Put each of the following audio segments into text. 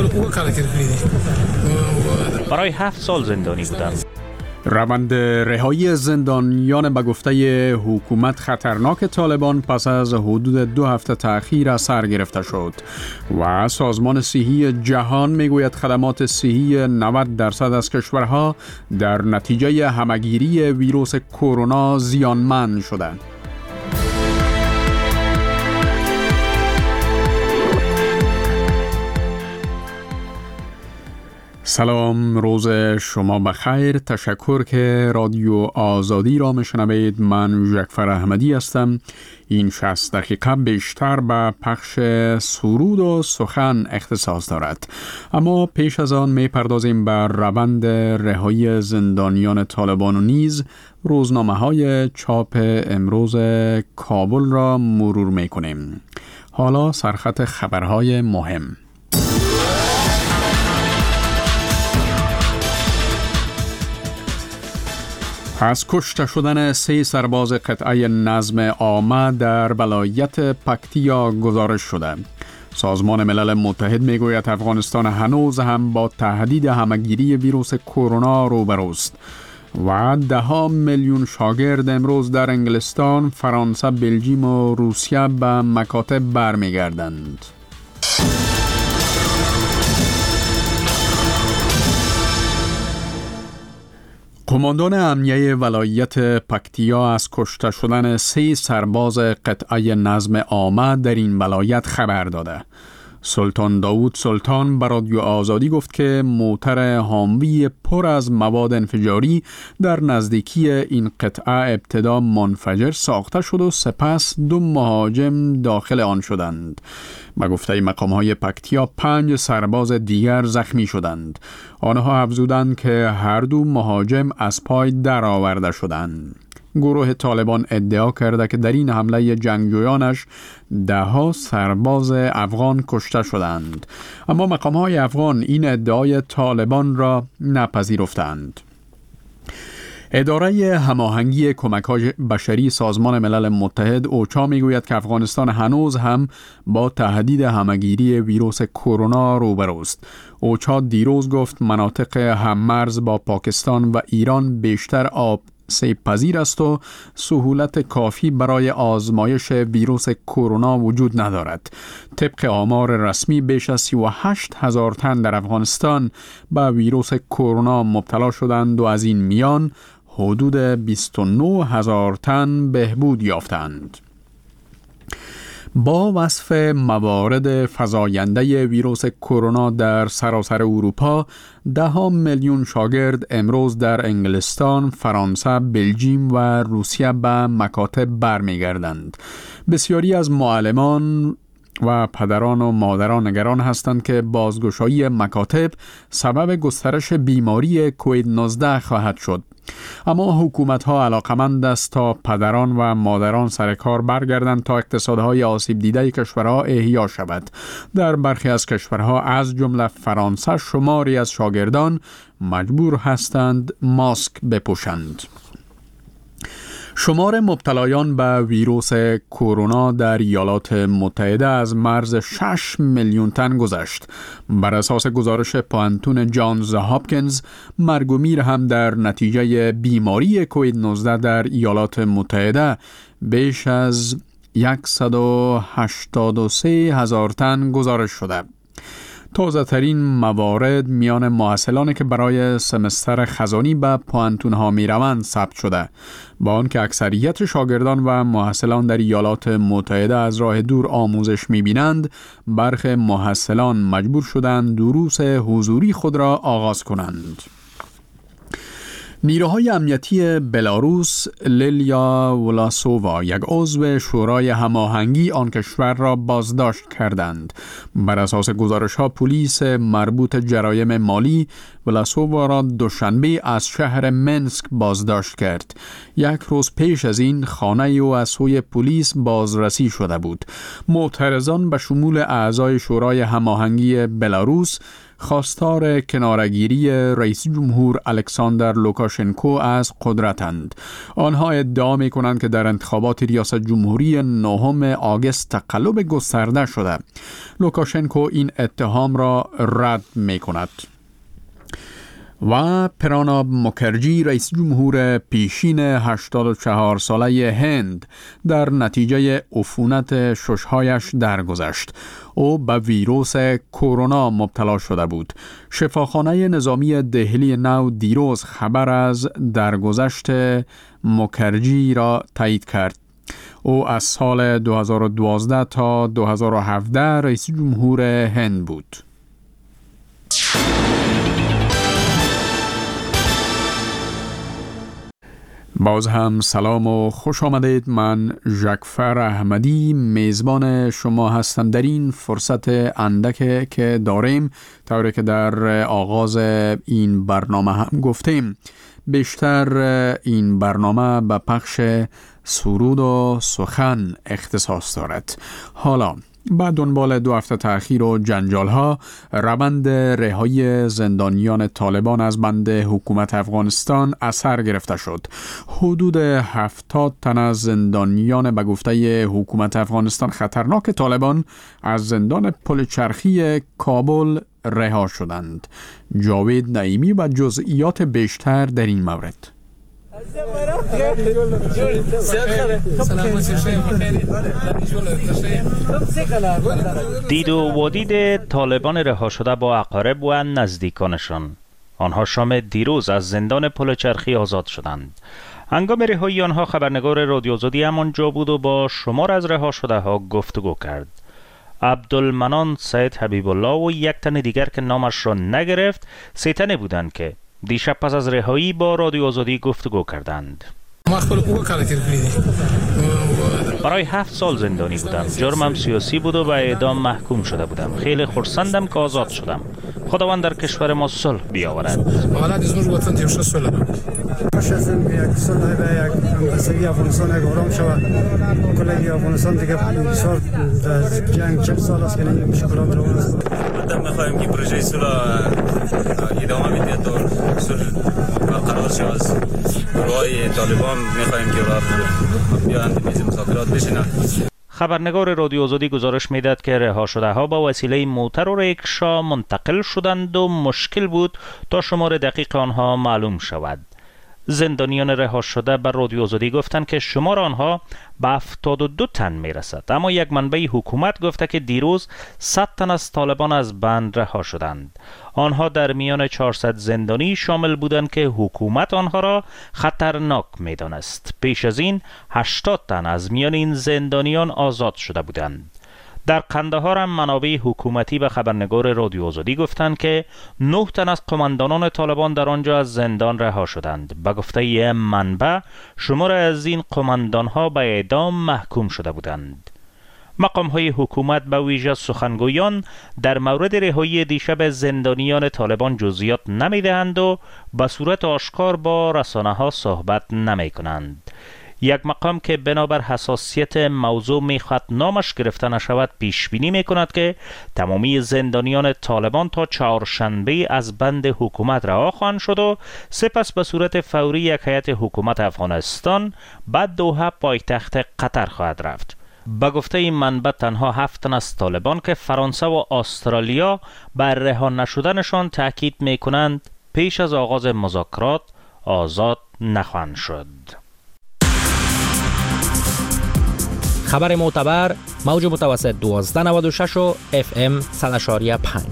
برای 7 سال زندانی بودم. روند رهایی زندانیان به گفته حکومت خطرناک طالبان پس از حدود 2 هفته تأخیر از سر گرفته شد و سازمان صحی جهان میگوید خدمات صحی 90% از کشورها در نتیجه همهگیری ویروس کرونا زیانمند شدند. سلام، روز شما بخیر. تشکر که رادیو آزادی را میشنوید. من جعفر احمدی هستم. این 60 دقیقه بیشتر به پخش سرود و سخن اختصاص دارد، اما پیش از آن میپردازیم بر روند رهایی زندانیان طالبان و نیز روزنامه های چاپ امروز کابل را مرور میکنیم. حالا سرخط خبرهای مهم. از کشته شدن 3 سرباز قطعه نظم عامه در ولایت پکتیا گزارش شده. سازمان ملل متحد میگوید افغانستان هنوز هم با تهدید همهگیری ویروس کرونا روبروست و 10 میلیون شاگرد امروز در انگلستان، فرانسه، بلژیم و روسیه به مکاتب برمیگردند. قماندان امنیه ولایت پکتیا از کشته شدن 3 سرباز قطعه نظم عامه در این ولایت خبر داده. سلطان داوود سلطان به رادیو آزادی گفت که موتر هاموی پر از مواد انفجاری در نزدیکی این قطعه ابتدا منفجر ساخته شد و سپس 2 مهاجم داخل آن شدند. به گفته مقام‌های پکتیا 5 سرباز دیگر زخمی شدند. آنها افزودند که هر 2 مهاجم از پای درآورده شدند. گروه طالبان ادعا کرده که در این حمله جنگجویانش 10 سرباز افغان کشته شدند، اما مقام‌های افغان این ادعای طالبان را نپذیرفتند. اداره هماهنگی کمک‌های بشری سازمان ملل متحد اوچا میگوید که افغانستان هنوز هم با تهدید همهگیری ویروس کرونا روبروست. اوچا دیروز گفت مناطق هممرز با پاکستان و ایران بیشتر آب سیب پذیر است و سهولت کافی برای آزمایش ویروس کرونا وجود ندارد. طبق آمار رسمی بیش از 38,000 تن در افغانستان به ویروس کرونا مبتلا شدند و از این میان حدود 29,000 تن بهبود یافتند. با وصف موارد فزاینده ویروس کرونا در سراسر اروپا، 10 میلیون شاگرد امروز در انگلستان، فرانسه، بلژیم و روسیه به مکاتب برمیگردند. بسیاری از معلمان و پدران و مادران نگران هستند که بازگشایی مکاتب سبب گسترش بیماری کووید 19 خواهد شد. اما حکومت‌ها علاقمند است تا پدران و مادران سر کار برگردند تا اقتصادهای آسیب دیده کشورها احیا شود. در برخی از کشورها از جمله فرانسه شماری از شاگردان مجبور هستند ماسک بپوشند. شمار مبتلایان به ویروس کرونا در ایالات متحده از مرز 6 میلیون تن گذشت. بر اساس گزارش پانتون جانز هاپکینز، مرگ و میر هم در نتیجه بیماری کووید 19 در ایالات متحده بیش از 183,000 تن گزارش شده. تازه ترین موارد میان مؤهلانی که برای سمستر خزانی به پوانتون ها می روند ثبت شده، با آنکه اکثریت شاگردان و مؤهلان در ایالات متحده از راه دور آموزش می بینند، برخی مؤهلان مجبور شدند دروس حضوری خود را آغاز کنند. نیروهای امنیتی بلاروس لیلیا ولاسووا، یک عضو شورای هماهنگی آن کشور را بازداشت کردند. بر اساس گزارش‌ها پلیس مربوط جرایم مالی ولاسووا را دوشنبه از شهر منسک بازداشت کرد. 1 روز پیش از این خانه او از سوی پلیس بازرسی شده بود. معترضان به شمول اعضای شورای هماهنگی بلاروس خواستار کنارگیری رئیس جمهور الکساندر لوکاشنکو از قدرتند. آنها ادعا می کنند که در انتخابات ریاست جمهوری 9 آگوست تقلب گسترده شده. لوکاشنکو این اتهام را رد می کند. و پراناب مکرجی رئیس جمهور پیشین 84 ساله هند در نتیجه عفونت ششهایش درگذشت. او به ویروس کرونا مبتلا شده بود. شفاخانه نظامی دهلی نو دیروز خبر از درگذشت مکرجی را تایید کرد. او از سال 2012 تا 2017 رئیس جمهور هند بود. باز هم سلام و خوش آمدید. من ژکفر احمدی میزبان شما هستم در این فرصت اندک که داریم. طوری که در آغاز این برنامه هم گفتیم، بیشتر این برنامه به پخش سرود و سخن اختصاص دارد. حالا بعد دنبال 2 هفته تأخیر و جنجال‌ها، روند رهایی زندانیان طالبان از بند حکومت افغانستان اثر گرفته شد. حدود 70 تن از زندانیان به گفته حکومت افغانستان خطرناک طالبان از زندان پل چرخی کابل رها شدند. جاوید نعیمی و جزئیات بیشتر در این مورد. دید و ودید طالبان رها شده با اقارب و نزدیکانشان. آنها شام دیروز از زندان پل چرخی آزاد شدند. هنگام رهایی آنها خبرنگار رادیو آزادی همانجا بود و با شمار از رها شده ها گفتگو کرد. عبدالمنان سید حبیب الله و یک تن دیگر که نامش را نگرفت، 3 تنه بودند که دیشب پس از رهایی با رادیو آزادی گفتگو کردند. برای 7 سال زندانی بودم. جرمم سیاسی بود و به اعدام محکوم شده بودم. خیلی خرسندم که آزاد شدم. خداوند در کشور ما صلح بیاورد. می‌خوایم که پروژه صلح ادامه میده تا صلح برقرار شه. از گروهای طالبان می‌خوایم که بیاند میز مذاکرات بشینند. خبرنگار رادیو آزادی گزارش میداد که رها شده ها با وسیله موتر و ریکشا منتقل شدند و مشکل بود تا شمار دقیق آنها معلوم شود. زندانیان رها شده بر رادیو آزادی گفتند که شمار آنها به 72 تن میرسد، اما یک منبع حکومت گفته که دیروز 100 تن از طالبان از بند رها شدند. آنها در میان 400 زندانی شامل بودند که حکومت آنها را خطرناک میدانست. پیش از این 80 تن از میان این زندانیان آزاد شده بودند. در قندهار هم منابع حکومتی به خبرنگار رادیو آزادی گفتند که 9 تن از قماندانان طالبان در آنجا از زندان رها شدند. به گفته منبع، شمار از این قماندانها به اعدام محکوم شده بودند. مقام‌های حکومت به ویژه سخنگویان در مورد رهایی دیشب زندانیان طالبان جزئیات نمی‌دهند و به صورت آشکار با رسانه‌ها صحبت نمی‌کنند. یک مقام که بنابر حساسیت موضوع میخواد نامش گرفته نشود پیش بینی میکند که تمامی زندانیان طالبان تا چهارشنبه از بند حکومت رها خواهند شد و سپس به صورت فوری یک هیئت حکومت افغانستان به دوحه پایتخت قطر خواهد رفت. به گفته این منبع تنها 7 تن از طالبان که فرانسه و استرالیا بر رها نشدنشان تاکید میکنند پیش از آغاز مذاکرات آزاد نخواهند شد. خبر معتبر، موج متوسط 1296 و FM 100.5.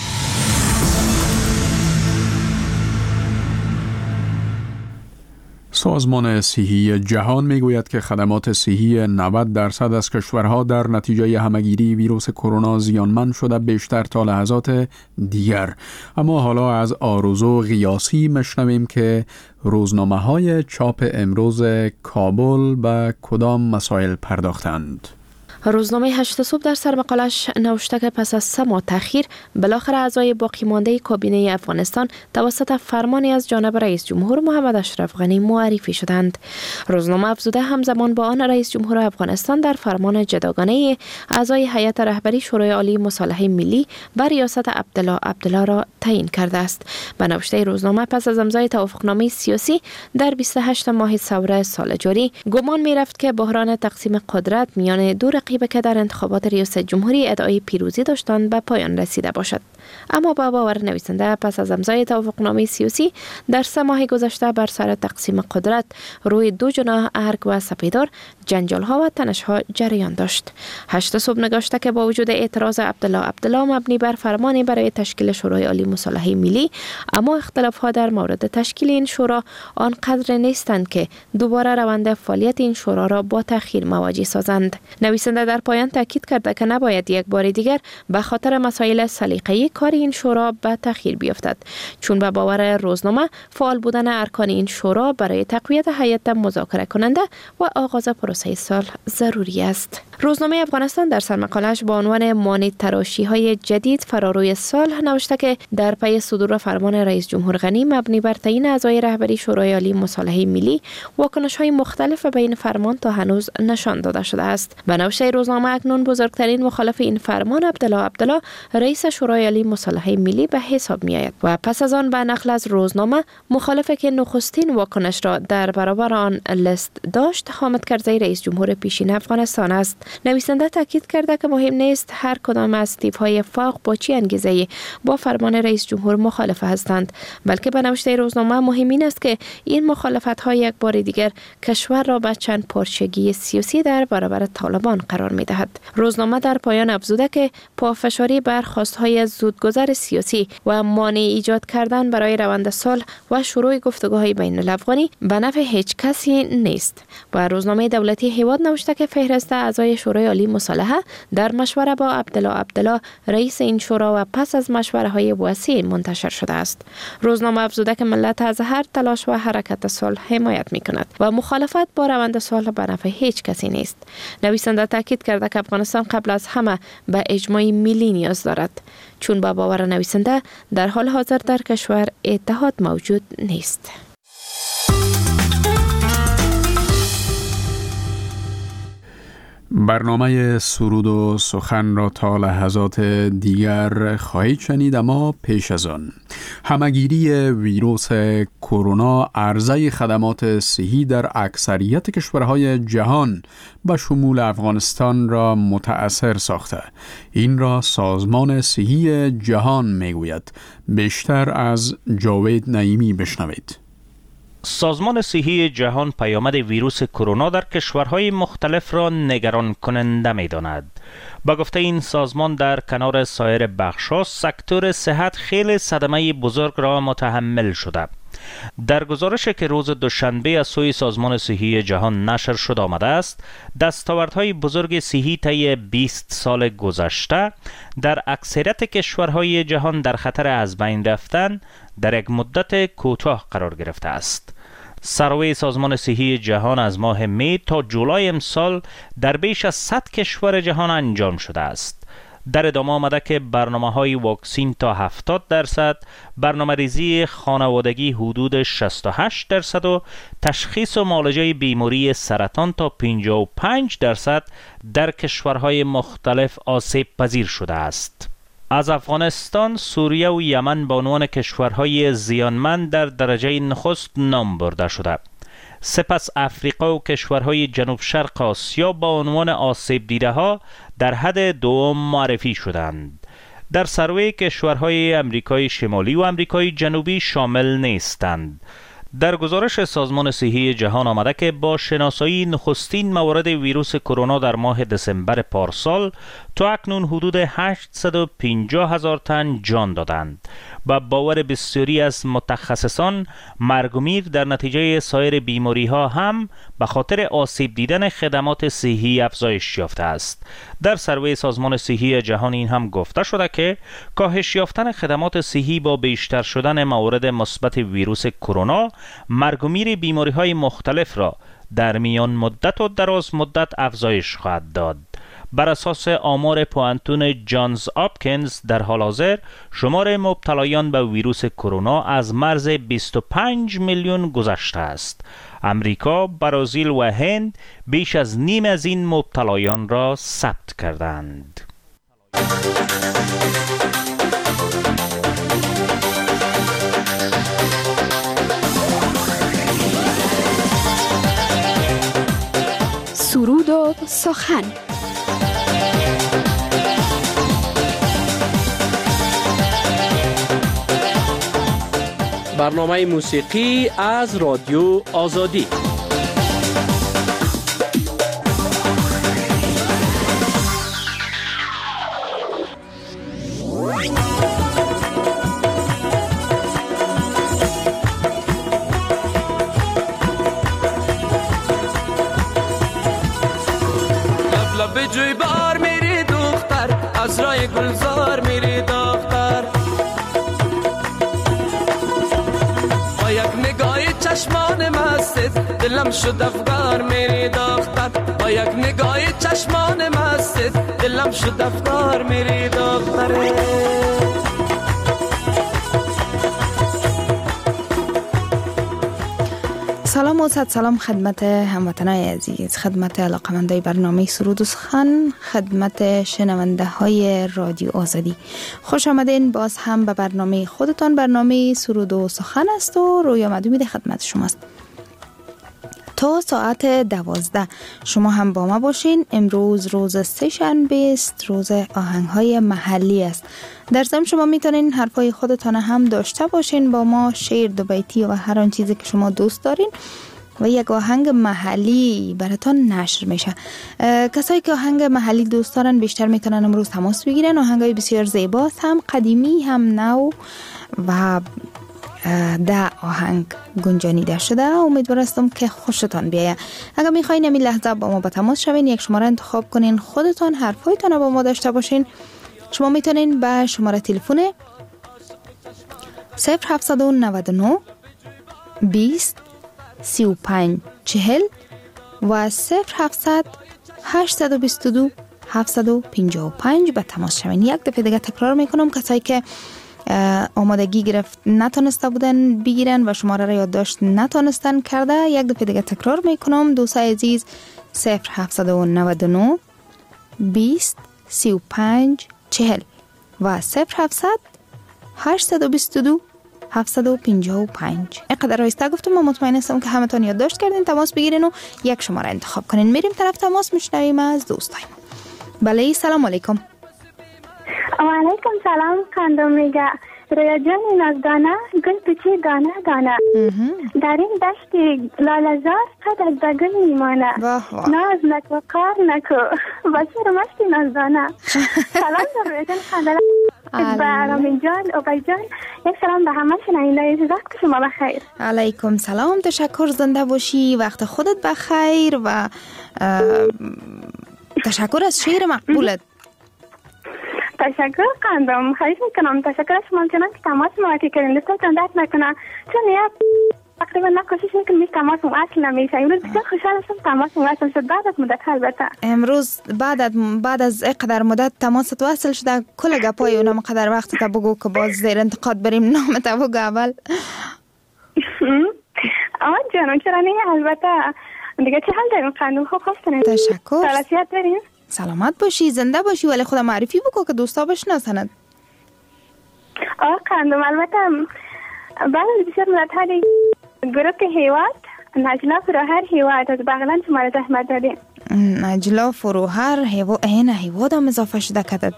سازمان صحی جهان میگوید که خدمات صحی 90% از کشورها در نتیجه همگیری ویروس کرونا زیانمند شده بیشتر تا لحظات دیگر. اما حالا از آرزو قیاسی مشنویم که روزنامه‌های چاپ امروز کابل به کدام مسائل پرداختند. روزنامه 8 صبح در سرمقالش نوشته که پس از 3 ماه تأخیر بالاخره اعضای باقی مانده کابینه افغانستان توسط فرمانی از جانب رئیس جمهور محمد اشرف غنی معرفی شدند. روزنامه افزوده همزمان با آن رئیس جمهور افغانستان در فرمان جداگانه اعضای هیئت رهبری شورای عالی مصالحه ملی بر ریاست عبدالله را تعیین کرده است. به نوشته روزنامه پس از امضای توافقنامه سیاسی در 28 ماه ثوره سال جاری گمان می رفت که بحران تقسیم قدرت میان دو رقیب که در انتخابات ریاست جمهوری ادعای پیروزی داشتند به پایان رسیده باشد. اما با باور نویسنده پس از امضای توافقنامه سیاسی در 3 ماه گذشته بر سر تقسیم قدرت روی 2 جناح ارگ و سپیدار جنجال ها و تنش ها جریان داشت. 8 صبح نگاشته که با وجود اعتراض عبدالله مبنی بر فرمانی برای تشکیل شورای عالی مصالحه ملی، اما اختلاف ها در مورد تشکیل این شورا آنقدر نیستند که دوباره روند فعالیت این شورا را با تأخیر مواجه سازند. نویسنده در پایان تاکید کرده که نباید یک بار دیگر به خاطر مسائل سلیقه‌ای کار این شورا به تأخیر بیفتد، چون به باور روزنامه فعال بودن ارکان این شورا برای تقویت هیئت مذاکره کننده و آغاز پروسه صلح ضروری است. روزنامه افغانستان در سرمقالش با عنوان مانع تراشی‌های جدید فراروی صلح نوشته که در پی صدور فرمان رئیس جمهور غنی مبنی بر تعیین اعضای رهبری شورای عالی مصالحه ملی، واکنش‌های مختلف به این فرمان تا هنوز نشان داده شده است. به نوشته روزنامه اکنون بزرگترین مخالف این فرمان عبدالله رئیس شورای عالی مصالحه ملی به حساب می‌آید و پس از آن به نقل از روزنامه مخالفه که نخستین واکنش را در برابر آن لیست داشت حامد کرزی رئیس جمهور پیشین افغانستان است. نویسنده تاکید کرده که مهم نیست هر کدام از تیپ‌های فاق با چه انگیزه‌ای با فرمان رئیس جمهور مخالف هستند، بلکه به نوشته روزنامه مهم این است که این مخالفت‌ها یک بار دیگر کشور را به چند پارچگی سیاسی در برابر طالبان قرار می‌دهد. روزنامه در پایان افزوده که پافشاری بر خواست‌های زودگذر سیاسی و مانع ایجاد کردن برای روند صلح و شروع گفتگوهای بین الافغانی به نفع هیچ کسی نیست. و روزنامه دولتی هیواد نوشته که فهرست اعضای شورای عالی مصالحه در مشوره با عبدالله رئیس این شورا و پس از مشوره‌های وسیع منتشر شده است. روزنامه افزوده که ملت از هر تلاش و حرکت صلح حمایت می‌کند و مخالفت با روند صلح به نفع هیچ کسی نیست. نویسنده تاکید کرده که افغانستان قبل از همه به اجماع ملی نیاز دارد، چون با باور نویسنده در حال حاضر در کشور اتحاد موجود نیست. برنامه سرود و سخن را تا لحظات دیگر خواهید شنید، اما پیش از آن همگیری ویروس کرونا عرضه خدمات صحی در اکثریت کشورهای جهان به شمول افغانستان را متأثر ساخته. این را سازمان صحی جهان میگوید. بیشتر از جاوید نعیمی بشنوید. سازمان صحی جهان پیامد ویروس کرونا در کشورهای مختلف را نگران کننده می داند. با گفته این سازمان در کنار سایر بخش‌ها سکتور صحت خیلی صدمه بزرگ را متحمل شده. در گزارشی که روز دوشنبه از سوی سازمان صحی جهان نشر شده آمده است، دستاوردهای بزرگ صحی طی 20 سال گذشته در اکثریت کشورهای جهان در خطر از بین رفتن در یک مدت کوتاه قرار گرفته است. سروی سازمان صحی جهان از ماه می تا جولای امسال در بیش از 100 کشور جهان انجام شده است. در ادامه آمده که برنامه‌های واکسین تا 70%، برنامه‌ریزی خانوادگی حدود 68% و تشخیص و معالجه بیماری سرطان تا 55% در کشورهای مختلف آسیب پذیر شده است. از افغانستان، سوریه و یمن به عنوان کشورهای زیانمند در درجه نخست نام برده شده. سپس افریقا و کشورهای جنوب شرق آسیا با عنوان آسیب دیده ها در حد دوم معرفی شدند. در سروی کشورهای امریکای شمالی و امریکای جنوبی شامل نیستند. در گزارش سازمان صحی جهان آمده که با شناسایی نخستین موارد ویروس کرونا در ماه دسامبر پارسال تا اکنون حدود 850,000 تن جان دادند. با باور بسیاری از متخصصان، مرگ و میر در نتیجه سایر بیماری ها هم به خاطر آسیب دیدن خدمات صحی افزایش یافته است. در سروی سازمان صحی جهان این هم گفته شده که کاهش یافتن خدمات صحی با بیشتر شدن موارد مثبت ویروس کرونا، مرگ و میر بیماری های مختلف را در میان مدت و دراز مدت افزایش خواهد داد. بر اساس آمار پوانتون جانز آپکینز در حال حاضر شمار مبتلایان به ویروس کرونا از مرز 25 میلیون گذشته است. امریکا، برزیل و هند بیش از نیم از این مبتلایان را ثبت کردند. سرود و سخن. برنامه موسیقی از رادیو آزادی. لب جوی بار میری دختر، از رای گلزار میری دختر، با یک نگاه چشمان مستت دلم شد افگار میری دختر، با یک نگاه چشمان مستت دلم شد افگار میری دختر. سلام و صد سلام خدمت هموطنای عزیز، خدمت علاقمندای برنامه سرود و سخن، خدمت شنونده های رادیو آزادی. خوش آمدین باز هم به برنامه خودتان. برنامه سرود و سخن است و رویا مدومی خدمت شماست تا ساعت 12 شما هم با ما باشین. امروز روز سه‌شنبه است، روز آهنگ‌های محلی است. در ضمن شما میتونین حرفای خودتان هم داشته باشین با ما، شعر، دو بیتی و هر آن چیزی که شما دوست دارین و یک آهنگ محلی براتون نشر میشه. کسایی که آهنگ محلی دوست دارن بیشتر میتونن امروز تماس بگیرن. آهنگای بسیار زیباست، هم قدیمی هم نو و ده آهنگ گنجانیده شده. امیدوار هستم که خوشتان بیاید. اگر میخواین همین لحظه با ما به تماس شوین، یک شماره انتخاب کنین، خودتان حرفایتان رو با ما داشته باشین. شما میتونین به شماره تلفن 0799 20 35 40 و 0700 822 755 به تماس شوین. یک دفعه دیگه تکرار میکنم، کسایی که آمادگی گرفت نتونسته بودن بگیرن و شماره را یادداشت نتونستن کرده، یک دفعه دیگه تکرار میکنم. دوستای عزیز 0799 20 35 40 و 0700 822 755. اینقدر رایسته گفتم. من مطمئن هستم که همتون یادداشت کردین، تماس بگیرین و یک شماره انتخاب کنین. میریم طرف تماس، میشنویم از دوستای ما. بله، سلام علیکم. و علیکم سلام. خندم میگه رویا جان نازدانه، گل پیچی دانه دانه، در این دشت لاله‌زار قد از دگل میمانه، ناز نکو کار نکو بچه رو مشتی نازدانه. سلام در رویا جان خندم به رامین جان، اوبای جان، یک سلام به همه شنوندگان. وقت شما بخیر. علیکم سلام، تشکر، زنده باشی، وقت خودت بخیر و تشکر از شعر مقبولت. تشکر قندم، خواهش میکنم. تشکر از شما چنان که تماس موقعی کردین. دستتون درد نکنه، چون تقریبا من کوشش میکنم تماس اصل نمیشه. امروز بسیار خوشحال هستم تماس اصل شد بعد از مدت. البته امروز بعد از اینقدر مدت تماست وصل شده. کل گپای اونم قدر وقت تا بگو که باز زیر انتقاد بریم نام تا بگو اول. آه جانم چرا نه. البته دیگه چه حال داریم قندم؟ خوب هستین؟ تشکر. سلامت دارین؟ سلامت باشی، زنده باشی، ولی خودم معرفی بکن که دوستا بشناسند. قندم البته بعد از بسیار مدت هایی گروه هیواد نجلا فروهر هیواد از بغلان شما را زحمت دادیم. نجلا فروهر هیواد هم اضافه شده کدد.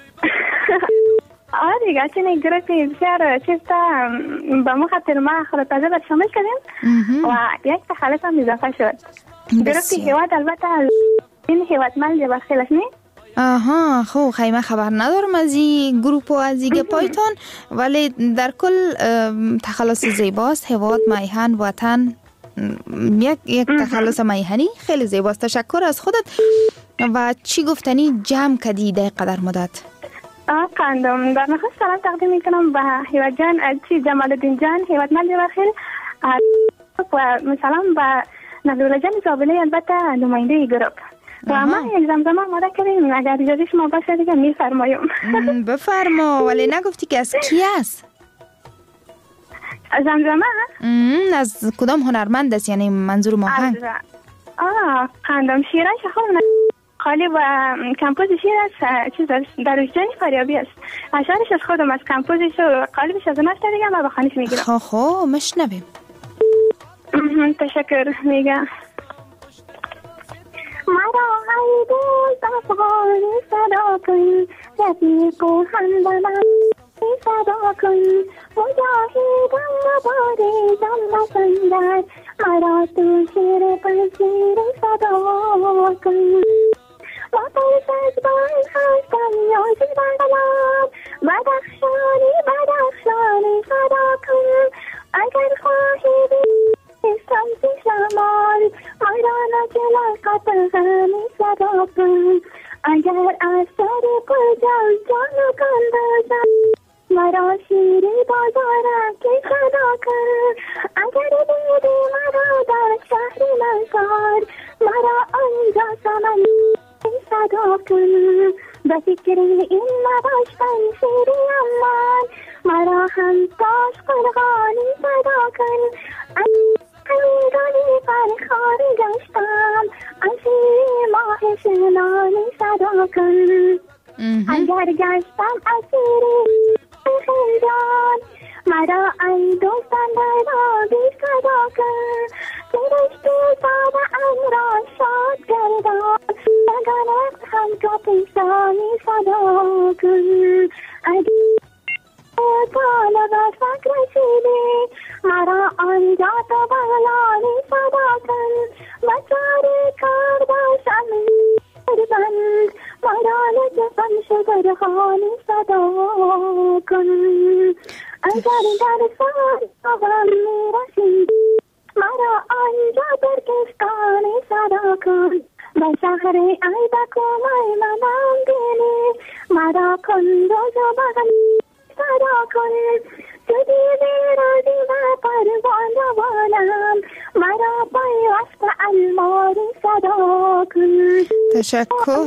دیگه چون گروه بسیار چیستا با ما خاطر ما خود تازه بر شامل کردیم و یک تخلص هم اضافه شد. گروه هیواد البته این هیواد مل جبر خیلش نی؟ آها خب خیمه خبر ندارم از این گروپ و از این گپایتان، ولی در کل تخلص زیباست. هیواد، میهن، وطن، یک تخلص میهنی خیلی زیباست. تشکر از خودت. و چی گفتنی جمع کردی در قدر مدت؟ قندم در نخست سلام تقدیم میکنم به هیواد جان، جمال الدین جان، هیواد مل جبر خیل و مثلا به نبیل جان زابلی، البته نماینده گروپ و ما یک زمزمه آماده کردیم، اگر اجازه شما باشه دیگه میفرمایم. بفرما، ولی نگفتی که از کی است؟ زمزمه از کدام هنرمند است؟ یعنی منظور ماهنگ. خندم شیرش خود قالب و کمپوز شیر است، چیز در وجدان فاریابی است. اشعارش از خودم از کمپوزش و قالبش از نفت دیگه ما بخوانش میگیرم. خب مشنویم. تشکر. میگه مرا ای دوست افغانی صدا کن، رفیق و همدمم صدا کن، مجاهدم مبارزم بسندر، مرا تو شیر پذیر صدا کن. وطنش از باید خستم یازی بندلم، بدخشانی بدخشانی صدا کن، اگر خواهی سمت شمال مرا نجل قطعانی صدا کن، اگر از سر کجا جان کندازم مرا شیری بازارم که صدا کن، اگر دیدی مرا در شهر منصار مرا آنجا سمن صدا کن، به فکر این نباش پنشیری امان مرا هم تاش قرغانی صدا کن، همیدانی فرخار گشتم اسیر ماه شنانی صدا کن، اگر گشتم اسیری خیران مرا ای دوستان در آبی صدا کن، فرشت ساده امرا شاد گردان بگانت هم تو پیسانی صدا کن، اگر طالب فکر رسیدی مرا آنجا تو بالانی صدا کن، بچاری کار باشم بند مرا لطفاً شکرخانی صدا کن، اگر در سال آغم میرسید مرا آنجا ترکستانی صدا کن، به شهر ایبک و میمنم دینی مرا کندوز و بغل صدا کن، تو دیدی رازی و پروان جوانم مرا پیوست الماری صدا کن. تشکر.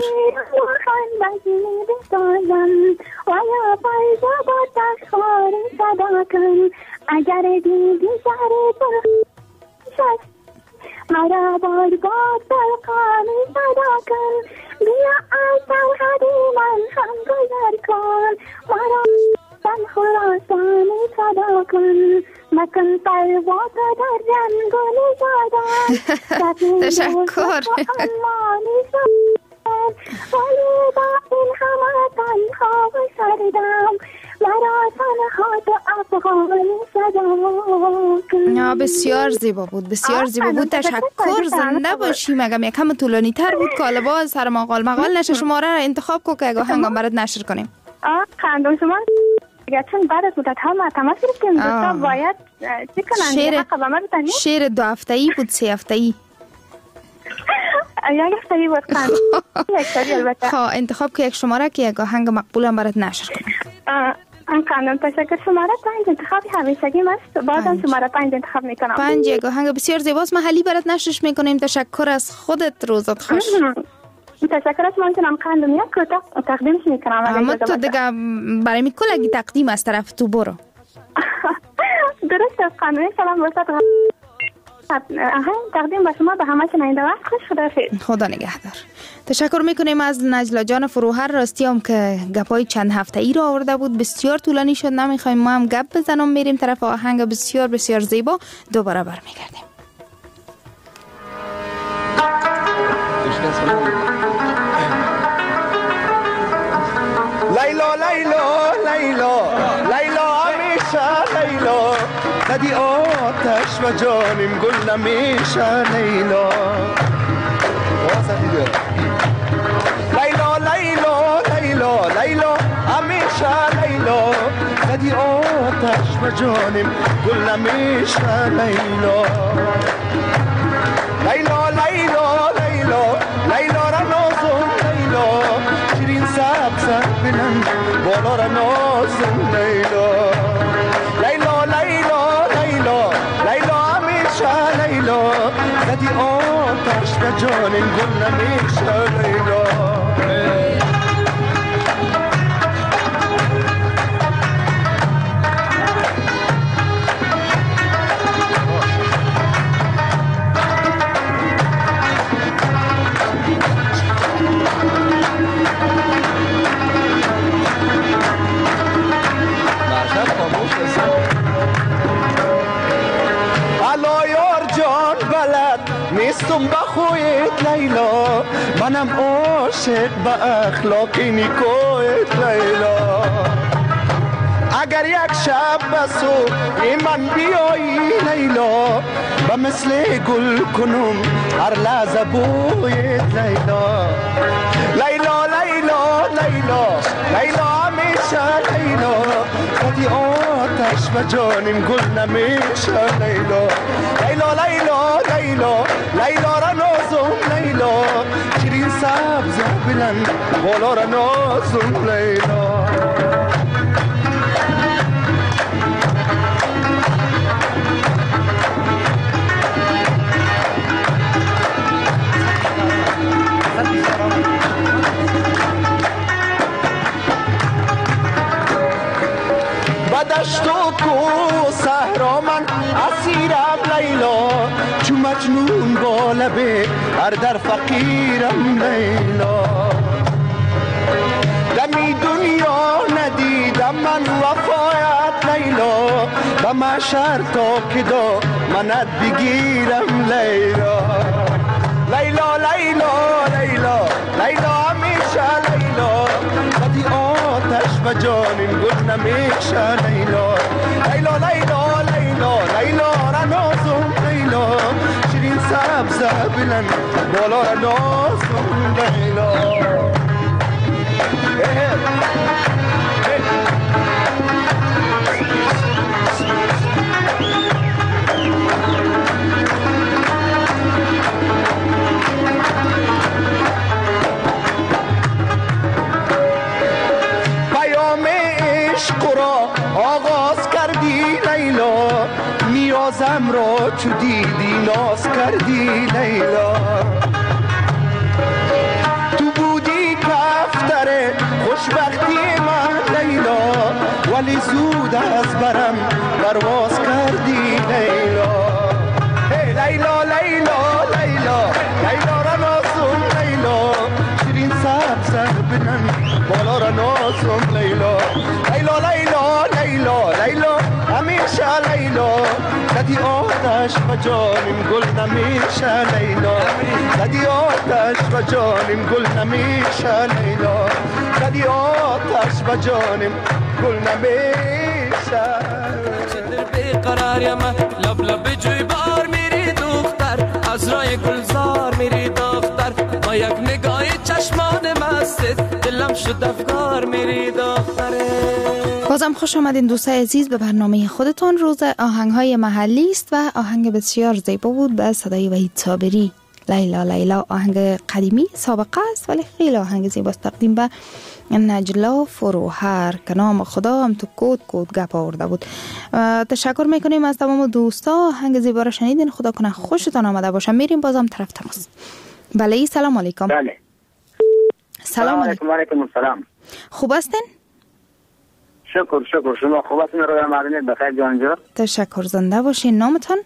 خندگی بسازم و یا پیزا با تخاری صدا کن، اگر دیدی شهر پرخشت مرا بارگاه تلقانی صدا کن، بیا از سوحدی من هم گذر کن، مرا من خراسانی صدا کن، مکن پرواز در رنگ و نژادم تشکر. ولی با این همه تنها و سردم مرا تنها تو افغانی صدا کن. بسیار زیبا بود، بسیار زیبا بود. تشکر. زنده باشی. مگم یکم طولانی تر بود که حالا باز سر مقال نشه. شماره را انتخاب کو که اگه هنگام برات نشر کنیم. خندم شما چون بعد از مدت ها ما تماس گرفتیم دوستا باید چی کنن؟ شعر 2 هفته‌ای بود 3 هفته‌ای؟ 1 هفته‌ای بود. یک سری البته. انتخاب که یک شماره که یک آهنگ مقبول هم برات نشر کنم. خانم تشکر. شماره 5 انتخابی همیشگی است. بعدم شماره 5 انتخاب میکنم. 5 یک آهنگ بسیار زیباست. محلی برات نشرش میکنیم. تشکر از خودت. روزت خوش. تشکر از ممکنم خانم یک کوتاه تقدیمش میکنم. اما تو دیگه برای می کلگی تقدیم از طرف تو برو. درست است خانم. سلام واسط تقدیم با شما به همه شنونده وقت خوش. خداحافظ. خدا نگهدار. تشکر میکنیم از نجلا جان فروهر. راستی هم که گپای چند هفته ای رو آورده بود. بسیار طولانی شد. نمیخوایم ما هم گپ بزنم. میریم طرف آهنگ بسیار بسیار زیبا. دوباره برمیگردیم. لیلا لیلا لیلا لیلا همیشه لیلا ندی آتش و جانم گل نمیشه لیلا لیلا لیلا لیلا لیلا همیشه لیلا ندی آتش و جانم گل نمیشه لیلا لیلا لیلا لیلا لیلا را نازم لیلا شیرین سبزن بلن بالا را نازم لیلا لیلا لیلا لیلا لیلا همیشه لیلا زدی آتش به و جان این گل نمیشه لیلا. نیستم با خویت لیلا، منم عاشق با اخلاق نیکویت لیلا. اگر یک شب بسو من بیایی لیلا، با مثل گل کنم هر لحظه بویت لیلا. لیلا لیلا لیلا لیلا همیشه لیلا، خودی آتش و جانم گل نمیشه لیلا. لیلا لیلا لیلا لیلا را نازم لیلا، شیرین سبز بلند بالا را نازم لیلا. دشت و کو صحرا من اسیرم لیلا، چو مجنون با لبه هر در فقیرم لیلا. دمی دنیا ندیدم من وفایت لیلا، و محشر تا که دا منت بگیرم لیلا. لیلا لیلا لیلا لیلا همیشه لیلا، خودی آتش و جانم گل نمیشه لیلا. لیلا لیلا لیلا لیلا را نازم لیلا، شیرین سبز بلند بالا را نازم لیلا. آغاز کردی لیلا، نیازم را چو دیدی ناز کردی لیلا. تو بودی کفتر خوشبختی من لیلا، ولی زود از برم پرواز کردی لیلا. لیلا لیلا لیلا لیلا را نازم لیلا، شیرین سبز بنن بالا را نازم لیلا. لیلا لیلا لیلا لیلا همیشه لیلا، زدی آتش و جانم گل نمیشه لیلا. زدی آتش و جانم گل نمیشه لیلا، زدی آتش و جانم گل نمیشه. چندر بیقراریم لب لب جوی بار میری دختر، از رای گلزار میری دختر. با یک نگاه چشمان مستت دلم شد افکار میری دختره. بازم خوش آمدین دوستای عزیز به برنامه خودتان. روز آهنگ‌های محلی است و آهنگ بسیار زیبا بود به صدای وحید صابری. لیلا لیلا آهنگ قدیمی سابقه است ولی خیلی آهنگ زیباست. تقدیم به نجلا فروهر که نام خدا هم تو کود گپ آورده بود. تشکر میکنیم از تمام دوستا. آهنگ زیبا را شنیدین. خدا کنه خوشتان آمده باشه. میریم بازم طرف تماس. بله سلام علیکم. بله سلام علیکم. علیکم السلام. خوب هستین؟ شکر شما خوب هستین؟ روی مردمی بخیر جانجا. تشکر. زنده باشین. نامتون؟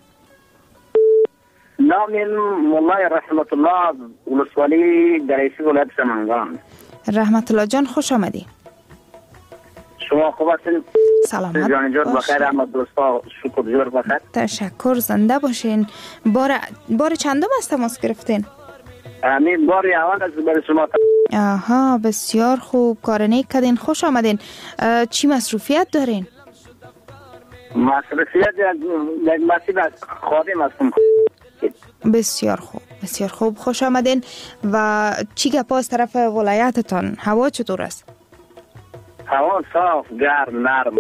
نام مولای رحمت الله، ولسوالی درعیسی ولایت سمنگان. رحمت الله جان خوش آمدی. شما خوب هستین؟ سلامت جانجا بخیر. اما دوستا شکر جور بخیر. تشکر. زنده باشین. بار چندم از تماس گرفتین؟ امین باری اول از برای شما. آها بسیار خوب. کار نیک کردین. خوش آمدین. چی مصروفیت دارین؟ مصروفیت یک مسیب از خادم هستم. بسیار خوب بسیار خوب. خوش آمدین. و چی گپ از طرف ولایتتان؟ هوا چطور است؟ هوا صاف گرم نرم.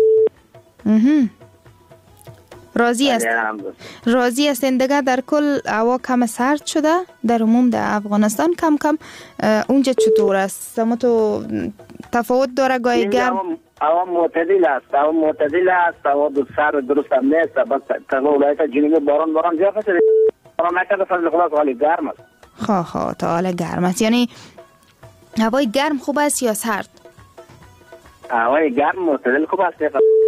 راضی هستین دیگه؟ در کل هوا کم سرد شده در عموم در افغانستان کم اونجا چطور است؟ سمو تو تفاوت داره گاهی گرم؟ هوا معتدل است. هوا دو سر درست هم نیست. بس تا ولایت جنوبی باران زیاد هست. باران نکرده فضل خدا ولی گرم است. خواه تا حالا گرم است. یعنی هوای گرم خوب است یا سرد؟ هوای گرم معتدل خوب است.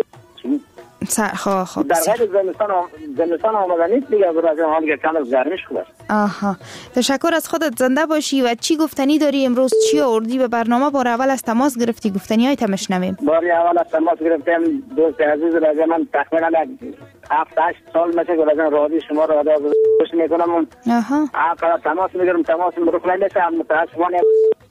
خوب در غیر زمستان آمده نیست دیگه، برای حال که کم از گرمش خوب است. آها، تشکر از خودت، زنده باشی. و چی گفتنی داری امروز؟ چی آوردی به برنامه؟ بار اول از تماس گرفتی، گفتنی های تمشنویم. بار اول از تماس گرفتم دوست عزیز رازی، من تقریبا 7-8 سال میشه که رازی رادیو شما رو گوش میکنم. آها، تماس میگیرم، تماس مرخ نمیشه، متاسفانه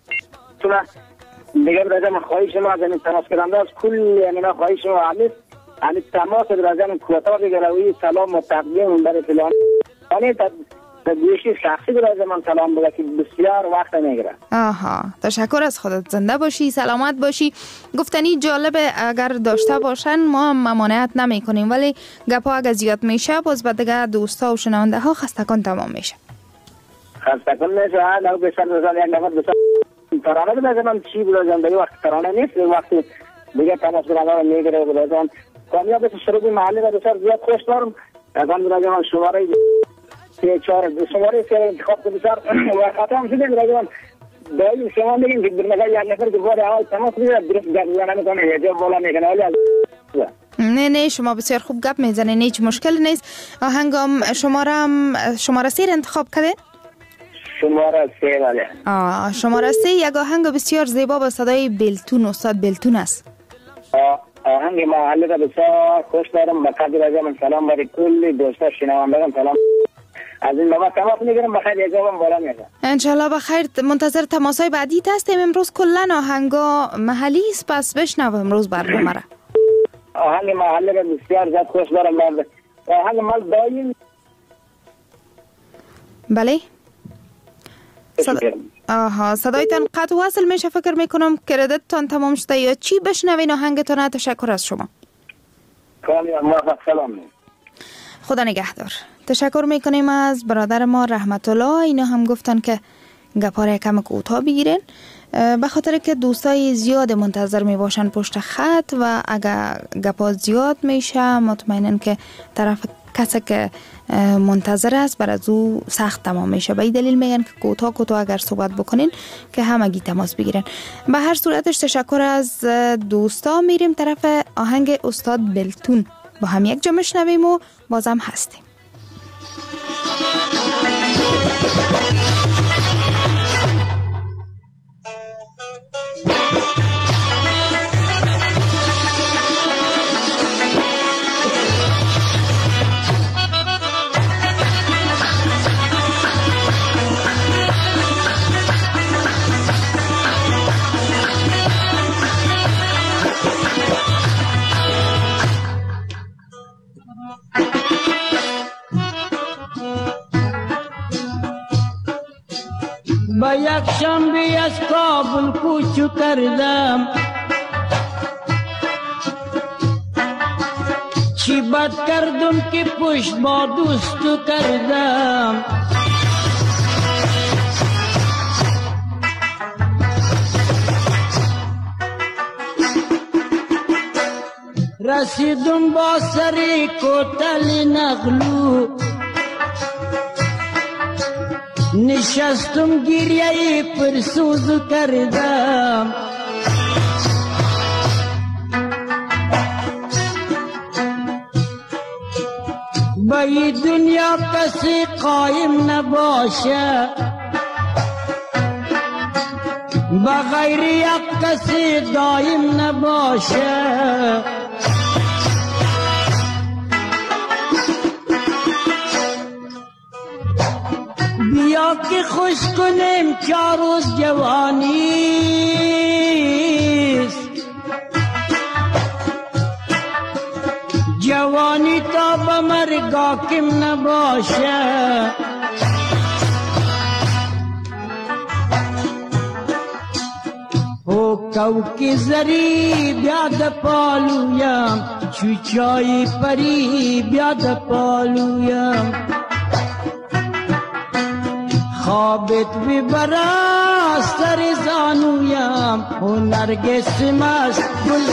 دیگه رازی من خواهش شما از این تماس کردن از کل یعنی خواهش شما همین تماس درازم کوتا بگیره و سلام و تقدیم برای فلان یعنی تدویشی شخصی درازم من سلام بگه که بسیار وقت میگیره. آها، تشکر از خودت، زنده باشی، سلامت باشی. گفتنی جالبه اگر داشته باشن ما هم ممانعت نمی کنیم، ولی گپا اگر زیاد میشه باز به دیگه دوستا و شنونده ها خستکن تمام میشه. خستکن میشه. نه بسیار یک نفر بسیار ترانه بدازم من چی بدازم دیگه وقت ترانه نیست، وقتی دیگه تماس برنامه میگیره بدازم کامیاب است. شروع محلی و بسیار زیاد خوش دارم. اگر برای شماره 3-4 شماره 3 انتخاب کنم بسیار وقت هم شده برای دایم شما میگین که برنامه یک نفر که بار اول تماس میگیره درست گپ نمیکنه یا جواب بالا میکنه، ولی نه شما بسیار خوب گپ میزنین، هیچ مشکل نیست. آهنگام شماره 3 انتخاب کردین؟ شماره 3 بله. شماره 3 یک آهنگ بسیار زیبا با صدای بلتون، استاد بلتون است. آهنگ محلی را بسیار خوش دارم. به قدر از من سلام برای کل دوستا شنوندگان سلام. از این بابا تماس میگیرم، بخیر اجابم بالا میاد. انشالله بخیر. منتظر تماسای بعدی هستیم. امروز کلا آهنگا محلی است، پس بشنو امروز برنامه را. آهنگ محلی را بسیار زیاد خوش دارم. آهنگ مال دایم. بله. صدایتان قطع وصل میشه، فکر میکنم کردتتان تمام شده یا چی. بشنوین آهنگتان. تشکر از شما. خدا نگهدار. تشکر میکنیم از برادر ما رحمت الله. اینا هم گفتن که گپاره کم کوتاه بگیرین به خاطر که دوستای زیاد منتظر می باشن پشت خط و اگر گپا زیاد میشه مطمئنن که طرف کسی که منتظر است بر از او سخت تمام میشه. به این دلیل میگن که کوتاه اگر صحبت بکنین که همگی تماس بگیرن. به هر صورتش تشکر از دوستا. میریم طرف آهنگ استاد بلتون، با هم یک جا میشنویم و بازم هستیم. با یک شنبه از کابل کوچو کردم، چی بد کردم که پشت با دوستو کردم. رسیدم با سری کوتل نغلو، نشستم گریه پرسوز کردم. با این دنیا کسی قایم نباشه، با غیر یک کسی دایم نباشه. بیا که خوش کنیم 4 روز جوانیست، جوانی تا به مرگ حاکم نباشه. او کوکی زری بیاد پالویم، چوچای پری بیاد پالویم. خوابت ببرا سر زانویم، و نرگس مست گل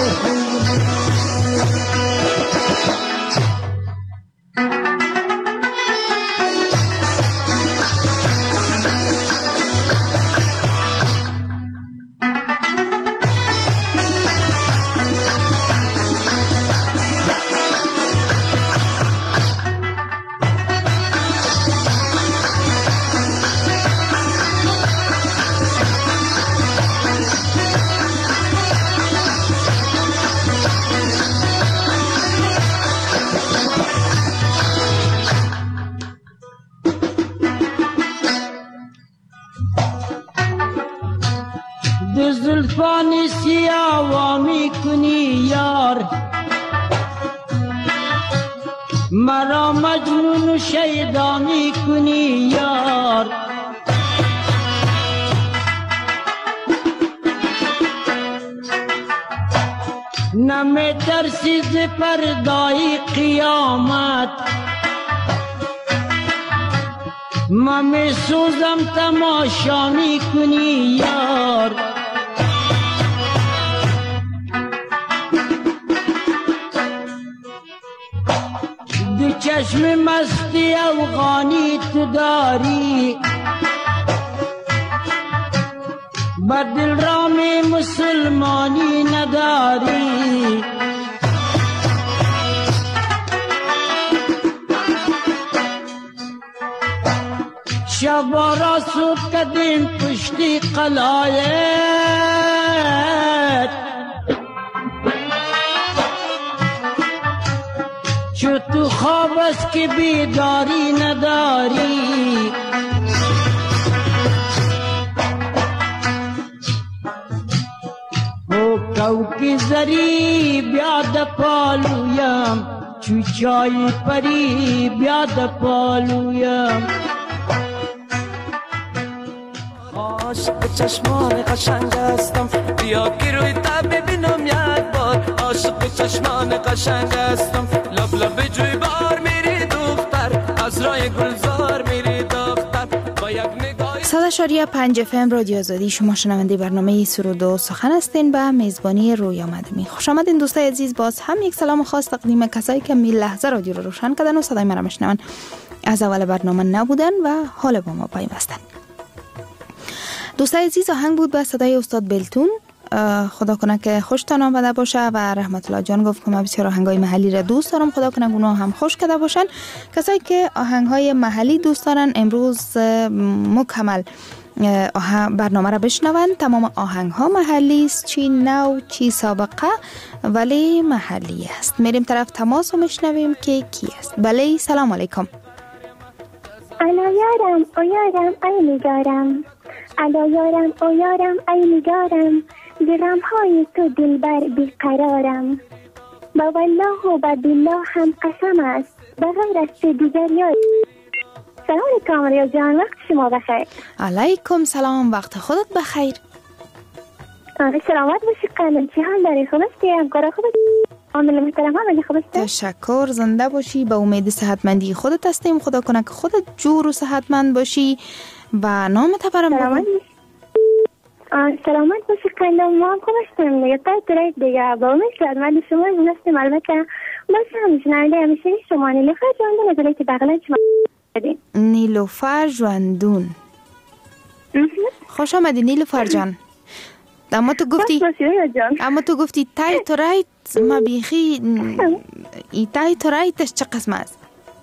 دو زلفان سیاه می کنی یار مرا مجنون و شیدا می کنی یار نمی ترسی ز پردای قیامت من می سوزم تماشا می کنی یار دو چشم مستی افغانی تو داری بر دل رام مسلمانی نداری شبا را صبح کدیم پشتی قلایت چو تو خواب است که بیداری نداری کوکی زری بیاد پالویم چو چای پری بیاد پالویم عاشق چشمان قشنگ هستم بیا که روی تب ببینم یک بار عاشق چشمان قشنگ هستم لب لب جوی بار میری دختر از رای گلزار میری دختر با یک نگاه 100.5 FM رادیو آزادی. شما شنونده برنامه سرود و سخن هستین به میزبانی رویا مدنی. خوش آمدین دوستای عزیز. باز هم یک سلام خاص تقدیم کسایی که می لحظه رادیو رو روشن کردن و صدای مرا میشنون، از اول برنامه نبودن و حال با ما پیوستن. دوستای عزیز، آهنگ بود به صدای استاد بلتون. خدا کنه که خوشتان آمده باشه و رحمت الله جان گفت که من بسیار آهنگای محلی را دوست دارم، خدا کنه اونا هم خوش کرده باشن. کسایی که آهنگای محلی دوست دارن امروز مکمل برنامه را بشنون. تمام آهنگ ها محلی است، چی نو چی سابقه ولی محلی است. میریم طرف تماس و میشنویم که کی است. بله، سلام علیکم. الا یارم او یارم ای نگارم، الا یارم او یارم ای نگارم، درم های تو دلبر بیقرارم. با والله و با بالله هم قسم است بغیر از دیگر یار. سلام علیکم ریا جان، وقت شما بخیر. علیکم سلام، وقت خودت بخیر. سلامت باشی قلم، چی حال داری؟ خوب هستی؟ همکارا خوب هستی؟ عامل محترم هم خوب هستی؟ تشکر، زنده باشی. به امید صحتمندی خودت هستیم. خدا کنه که خودت جور و صحتمند باشی و نامت برام بگو. سلامت باشی قلم، ما هم خوب هستیم دیگه. تایید دیگه با امید صحتمند شما هستیم. البته باشه همشنونده همیشه شما نیلوفر جواندون از ولیت بغلت شما هستیم. نیلوفر جواندون، خوش آمدی نیلوفر جان. اما تو گفتی تای تو رایت، ما بیخی ای تای تو رایتش چه قسم است؟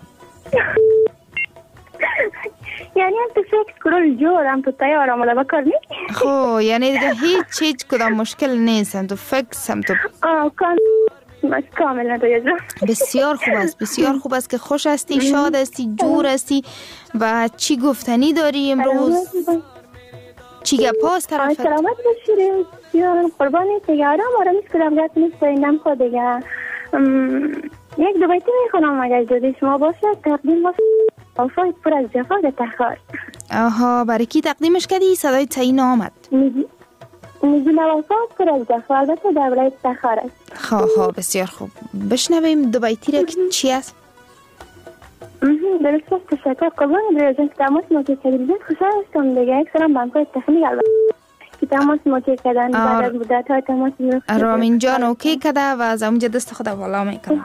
یعنی هم تو فکر کرل جور هم تو تای آرامالا بکر نی؟ خو یعنی دیگه هیچ کدام مشکل نیست، هم تو فکس هم تو کامل نداری. بسیار خوب است، بسیار خوب است که خوش هستی، شاد هستی، جور هستی. و چی گفتنی داری امروز؟ چی گپاست طرفت؟ سلامت باشی یا قربانی دیگه. آرام است که دمگت نیست بایندم خود دیگه. یک دو بیتی میخونم اگر جدی شما باشه. تقدیم باشه وفای پر از جفا و تخار. آها، برای کی تقدیمش کردی؟ صدای تعیین آمد. میگی وفا پر از جفا، البته در ولایت تخار است. خواه بسیار خوب، بشنویم دو بیتی را که چی است؟ درست است. تشکر قربان برایجان که تماس موکه کردید. خوشحال هستم دیگه. یک سلام بانکای تخمیق البته که تماس موکه کردن بعد از مدت های تماس رامین جان اوکی کده و از اونجا دست خود والا میکنه.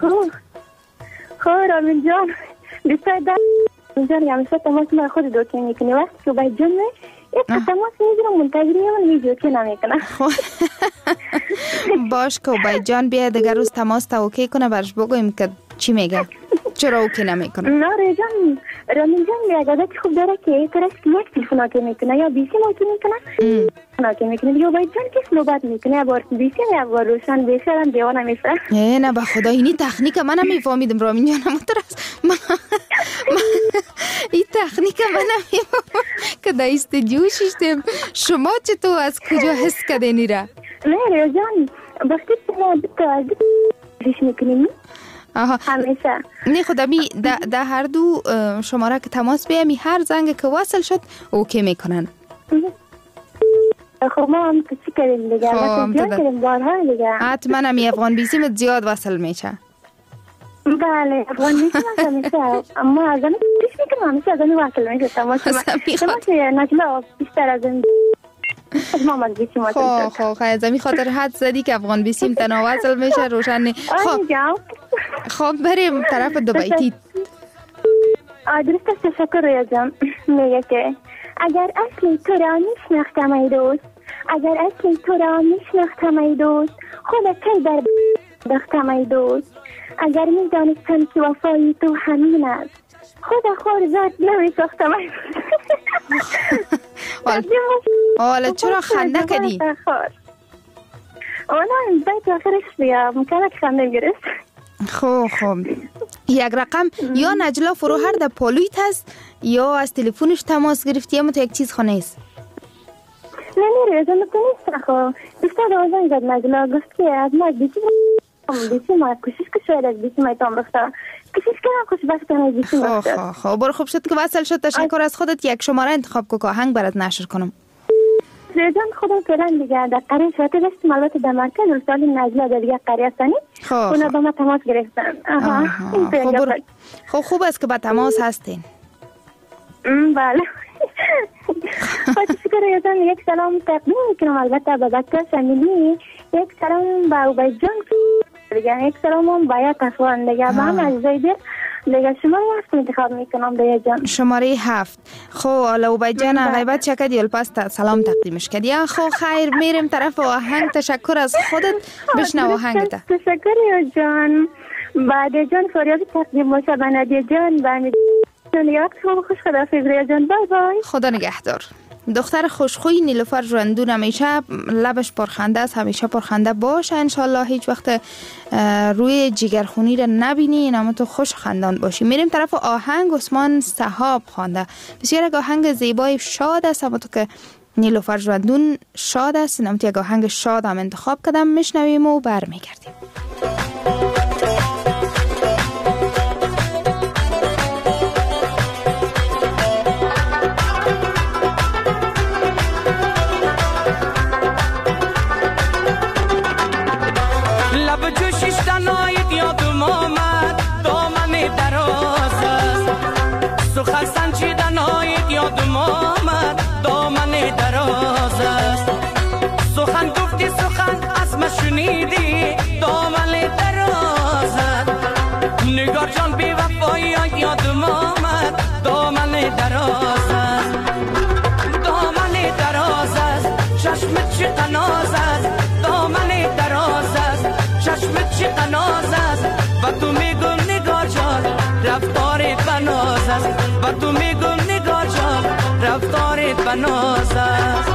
رامین جان بسیار در جان همیشه تماس ما خود دوکی میکنی. وقتی که باید جان یک تماس میگیرم منتظری من ویدیو که نمیکنه. باش که باید جان بیا دیگر روز تماس تا اوکی کنه برش بگویم که چی میگه. چرا اوکی نمیکنه؟ نه ریجان رامین جان یک عادت خوب داره که ترش یک تلفن اوکی میکنه یا بیسی اوکی میکنه اوکی میکنه یا باید جان که نوبت میکنه بار بیسی یا بار روشن بیشترم دیوانه میشه. نه به خدا اینی تکنیک من نمیفهمیدم رامین جان. این تکنیک من نمیفهمیدم که در استودیو شیشتم. شما چطور از کجا حس کردین را؟ نه ریجان وقتی ما ریش میکنیم همیشه نه خدا می در هر دو شماره که تماس بیامی هر زنگ که وصل شد اوکی میکنن. خب ما هم چی کردیم دیگه مثلا زیاد کردیم بارها دیگه حتما همی افغان بیسیم زیاد وصل میشه. بله افغان بیسیم وصل میشه اما از آنی پیش میکنم همیشه از آنی وصل میشه تماس نجلا بیشتر از این مامان بیسیم وصل شد. خب از این خاطر حد زدی که افغان بیسیم تنها وصل میشه روشن. خب بریم طرف دبی تید. درست تشکر رویا جان. میگه که اگر اصلی تو را میشناختم ای دوست اگر اصلی تو را میشناختم ای دوست خودت کی در دختم ای دوست اگر میدانستم که وفای تو همین است خود ذات نمیساختم ای دوست. حالا چرا خنده کردی؟ اونا باید آخرش بیا ممکنه که خنده گرست. خب یک رقم یا نجلا فروهر در پالویت هست یا از تلفنش تماس گرفتی یا تو یک چیز خانه است؟ نه ریزم تو نیست. خب بیشتر آزان زد نجلا گفت که از ما بیسی ما کشش که شاید از بیسی ما ایتام رفته کشش کنم خوش بس کنم بیسی ما رفته. خب برو خوب شد که وصل شد. تشکر از خودت. یک شماره انتخاب که آهنگ برات نشر کنم. ریزان خودم فعلا دیگه در قریه شده داشتیم البته در مرکز رسالی نجلا در دیگه قریه هستنی اونا با ما تماس گرفتن. خب خوب است که با تماس هستین. بله خواهد شکر ریزان یک سلام تقدیم میکنم البته به بچه شمیلی یک سلام به عبید جان دیگه یک سلام هم باید افغان دیگه با هم عزیزای دل دیگه شماره 7 انتخاب میکنم دیگه جان. شماره 7. خب حالا عبید جان غیبت چکد یل پس سلام تقدیمش کردی. خب خیر میریم طرف آهنگ. تشکر از خودت. بشنو آهنگت. تشکر یا جان. بعد جان فریاد تقدیم باشه به ندیه جان به امید جان. خوش خداحافظ ریا جان. بای بای. خدا نگهدار. دختر خوشخوی نیلوفر ژواندون همیشه لبش پرخنده است. همیشه پرخنده باشه انشالله. هیچ وقت روی جگرخونی را نبینی اما تو خوش خندان باشی. میریم طرف آهنگ. عثمان سحاب خوانده. بسیار یک آهنگ زیبای شاد است. اما تو که نیلوفر ژواندون شاد است اما تو یک آهنگ شاد هم انتخاب کردم. میشنویم و برمیگردیم. سخن سنجیدن هایت یادم آمد دامن دراز است سخن گفتی سخن از ما شنیدی دامن دراز است نگار جان بی وفایی یادم آمد دامن دراز است دامن دراز است چشمت چه قناز است دامن دراز است چشمت چه قناز است و تو میگم نگار جان رفتارت بناز است و تو میگم نگار جان رفتارت بناز است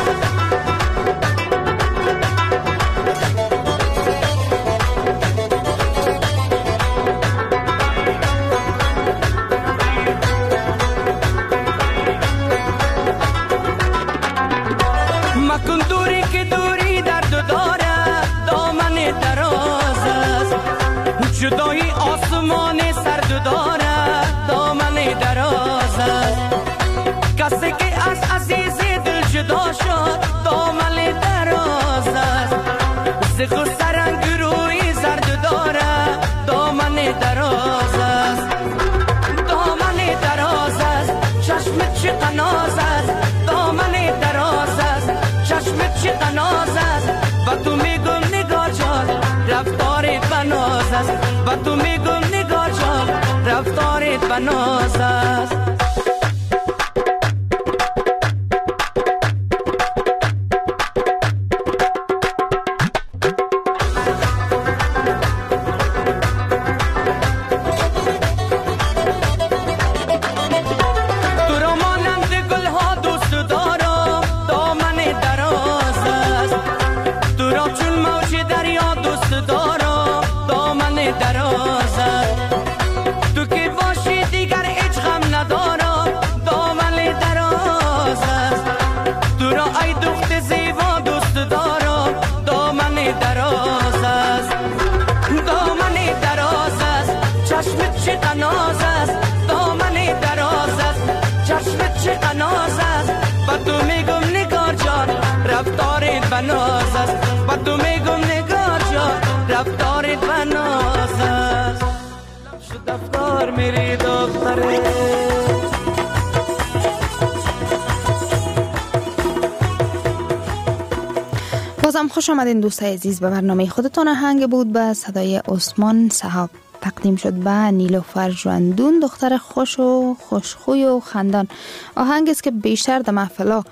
مکن دوری که دوری درد داره دامن دراز است جدایی آسمان سرد داره دامن دراز است کسی که از عزیز دل جدا شد دامن دراز است زخ سرنگ روی زرد داره دامن دراز است دامن دراز است چشم چه قناز است دامن دراز است چشم چه قناز است و تو میگم نگار جان رفتارت بناز است و تو میگم نگار جان رفتارت بناز است زیبا دوست دارم دامن دراز است دامن دراز است چشم چه قناز است دامن دراز است چشم چه قناز است با تو میگم نگار جان رفتارت بناز است با تو میگم نگار جان رفتارت بناز است شد افکار میری دختره بازم خوش آمدین دوستای عزیز به برنامه خودتان. آهنگ بود به صدای عثمان صحاب تقدیم شد به نیلوفر ژواندون، دختر خوش و خوشخوی و خندان. آهنگ است که بیشتر در محفلا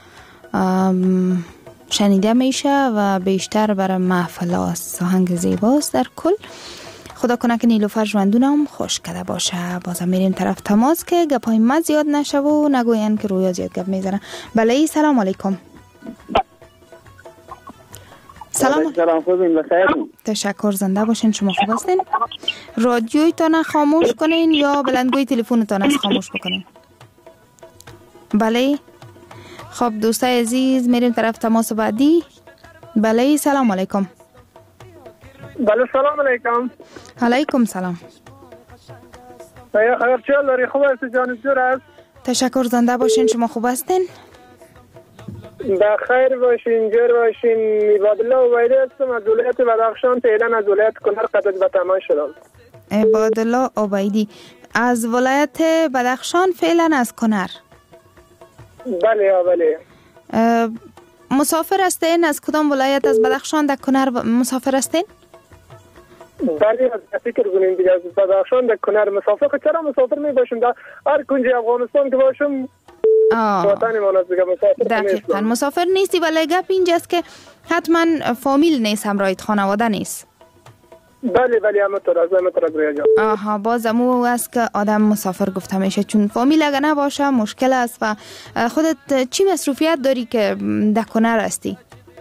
شنیده میشه و بیشتر برای محفلا است. آهنگ زیباست در کل. خدا کنه که نیلوفر ژواندون هم خوش کده باشه. بازم میریم طرف تماس که گپای ما زیاد نشه و نگوین که رویا زیاد گپ میزنه. بله سلام علیکم. سلام خوبین بخیر. تشکر، زنده باشین. شما خوب هستین؟ رادیویتان خاموش کنین یا بلندگوی تلفنتان از خاموش بکنین. بله خب دوستای عزیز میریم طرف تماس بعدی. بله سلام علیکم. بله سلام علیکم. علیکم سلام. خیر چه داری؟ خوب هستی جان جور است؟ تشکر، زنده باشین. شما خوب هستین؟ بخیر باشین، جور باشین. عبادالله عبیدی هستم از ولایت بدخشان، فعلا از ولایت کنر قدد به تمام شدم. عبادالله عبیدی از ولایت بدخشان، فعلا از کنر. بله بله. مسافر هستین؟ از کدام ولایت از بدخشان در کنر مسافر هستین؟ بله از فکر کنیم دیگه از بدخشان در کنر مسافر. چرا مسافر می باشم؟ در هر کنج افغانستان که باشم وطن من است دیگه، مسافر دقیقاً مسافر نیستی. ولی گپ اینجاست که حتما فامیل نیست، همراهت خانواده نیست. بله همونطور از رویا جان. آها، باز امو است که آدم مسافر گفته میشه، چون فامیل اگه نباشه مشکل است. و خودت چی مصروفیت داری که در کنر هستی؟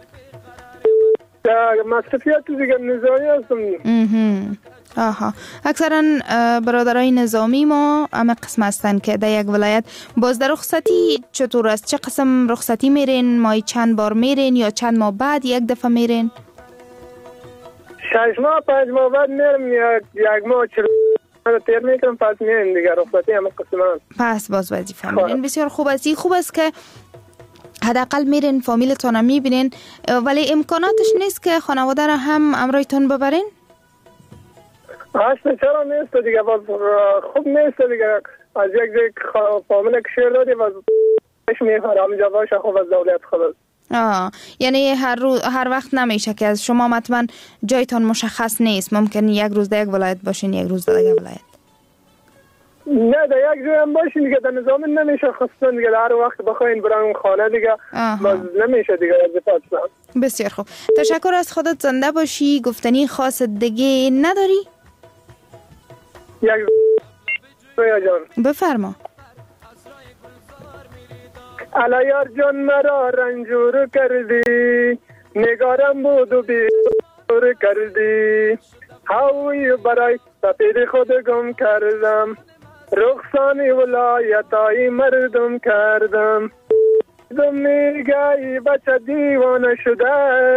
مصروفیت دیگه نظامی هستم. آها، اکثرا برادرای نظامی ما همه قسم هستن که در یک ولایت. باز در رخصتی چطور است؟ چه قسم رخصتی میرین؟ مای چند بار میرین یا چند ماه بعد یک دفعه میرین؟ 6 ماه 5 ماه بعد میرم، یک ماه 40 تیر میکنم، پس میرم دیگه. رخصتی همه قسم هست. پس باز وظیفه میرین. بسیار خوب است. خوب است که حداقل میرین فامیلتون رو میبینین. ولی امکاناتش نیست که خانواده را هم همراهتون ببرین؟ اصلا چرا نیست دیگه، باز خوب نیست دیگه. از یک جای فامیل که شیر دادی باز میخواره همینجا باشه. خوب از دولت خود. یعنی هر وقت نمیشه که از شما مطمئن جایتان مشخص نیست. ممکن یک روز در یک ولایت باشین، یک روز در یک ولایت. نه در یک جای هم باشین دیگه، در نظام نمیشه خصوصا دیگه. هر وقت بخواین برن خانه دیگه باز نمیشه دیگه. بسیار خوب، تشکر از خودت. زنده باشی. گفتنی خاص دیگه نداری؟ یک رویا جان بفرما. علیار جان مرا رنجور کردی، نگارم بود و بیور کردی. هاوی برای سپید خود گم کردم، رخصانی ولایتای مردم کردم. دم میگی بچه دیوانه شده،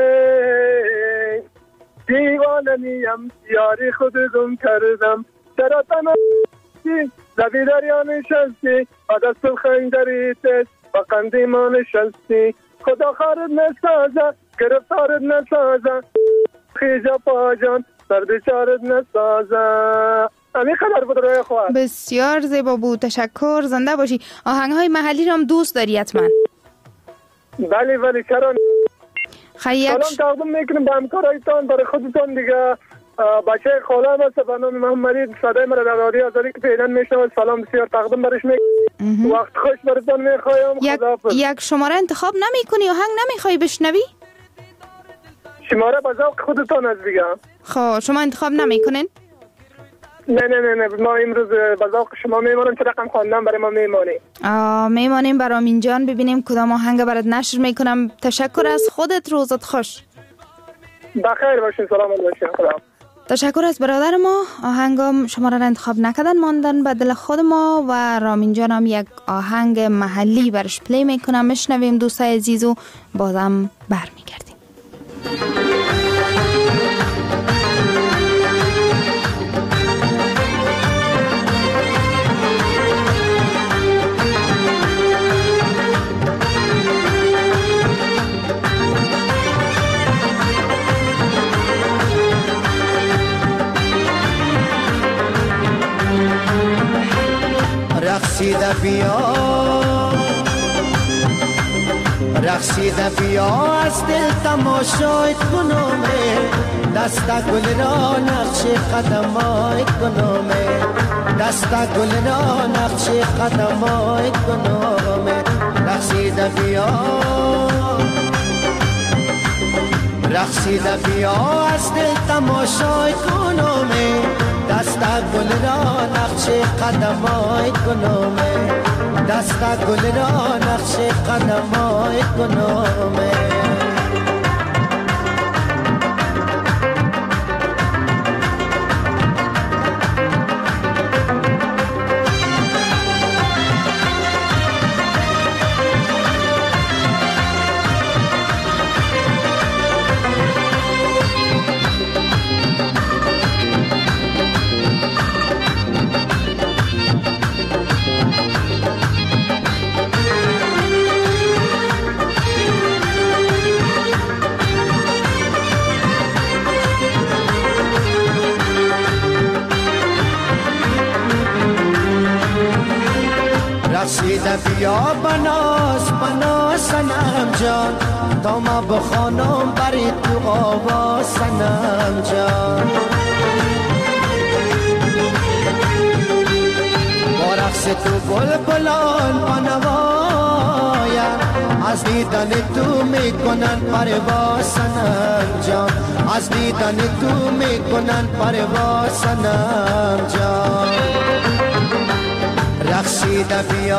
دیوانه نیم یاری خود گم کردم. چرا تنها لبی دریا نشستی، دست خنجری تست و قندی ما نشستی. خدا خارد نسازه، گرفتارت نسازه، خیجا پاجان سرد چارت نسازه. همین خبر بود روی خواهد. بسیار زیبا بود. تشکر، زنده باشی. آهنگ های محلی رو هم دوست داری حتما؟ بله چرا. سلام تقدیم میکنم به همکارایتان، برای خودتان دیگه. بچه خالم هست به نام محمدی، صدای مرا در رادیو آزادی که فعلا میشنوه. سلام بسیار تقدیم برش میکنم. وقت خوش براتون میخوایم. یک شماره انتخاب نمیکنی؟ آهنگ نمیخوای بشنوی؟ شماره به ذوق خودتان است دیگه. خب شما انتخاب نمیکنین؟ نه ما امروز به ذوق شما میمانیم. چه رقم خواندن برای ما میمانیم برام اینجان ببینیم کدام آهنگ برات نشر میکنم. تشکر از خودت. روزت خوش. بخیر باشین. سلام باشین. خدا. تشکر از برادر ما. آهنگم شما را انتخاب نکردن، ماندن به دل خود ما و رامین جانم یک آهنگ محلی برش پلی میکنم. میشنویم دوستای عزیز و بازم برمیگردیم. رقصیده بیا از دل تماشای کنومه، دست گل را نقش قدمای کنومه، دست گل را نقش قدمای کنومه. رقصیده بیا از دل تماشای کنومه، دست گل را نقش قدمای کنومه، دست گل را نقش قدمای کنومه. رقصیده بیا بناز سنم جان، تا ما بخوانم بری تو آواز سنم جان. با رقص تو بلبلان بنوایم، از دیدن تو میکنن پرواز سنم جان، از دیدن تو میکنن پرواز سنم جان. رقصیده